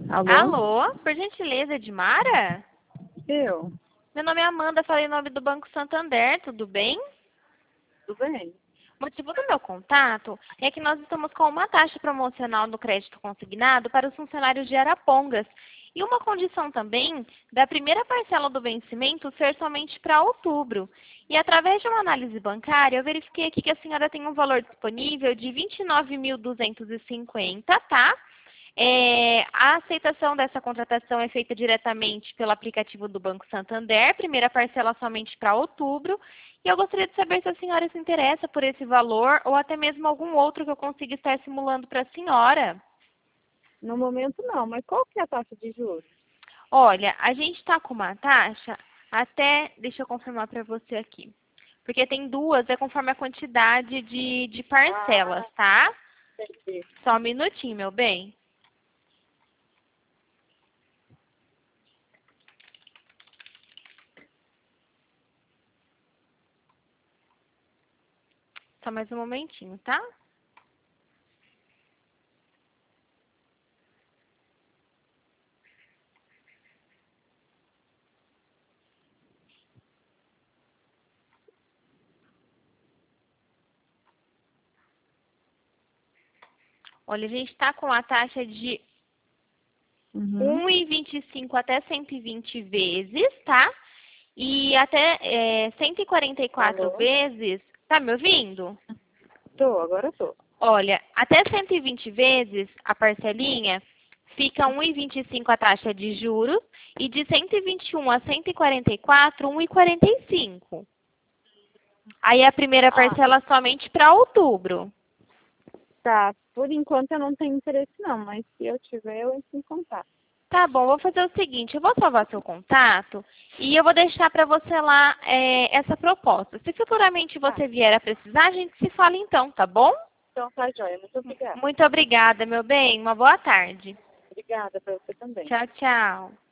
Alô? Alô, por gentileza, Edmara? Eu? Meu nome é Amanda, falei em nome do Banco Santander, tudo bem? Tudo bem? O motivo do meu contato é que nós estamos com uma taxa promocional no crédito consignado para os funcionários de Arapongas e uma condição também da primeira parcela do vencimento ser somente para outubro. E através de uma análise bancária, eu verifiquei aqui que a senhora tem um valor disponível de R$ 29.250, tá? A aceitação dessa contratação é feita diretamente pelo aplicativo do Banco Santander, primeira parcela somente para outubro. E eu gostaria de saber se a senhora se interessa por esse valor ou até mesmo algum outro que eu consiga estar simulando para a senhora. No momento não, mas qual que é a taxa de juros? Olha, a gente está com uma taxa até, deixa eu confirmar para você aqui, porque tem duas, é conforme a quantidade de parcelas, tá? Entendi. Só um minutinho, meu bem. Só mais um momentinho, tá? Olha, a gente está com a taxa de 1,25 até 120 vezes, tá? E até 144 Alô? vezes. Tá me ouvindo? Agora tô. Olha, até 120 vezes a parcelinha fica 1,25 a taxa de juros e de 121 a 144, 1,45. Aí a primeira Ah, parcela somente para outubro. tá. Por enquanto eu não tenho interesse não, mas se eu tiver, eu entro em contato. Tá bom, vou fazer o seguinte, eu vou salvar seu contato e eu vou deixar para você lá essa proposta. Se futuramente você vier a precisar, a gente se fala então, tá bom? Então tá, joia. Muito obrigada. Muito obrigada, meu bem. Uma boa tarde. Obrigada para você também. Tchau, tchau.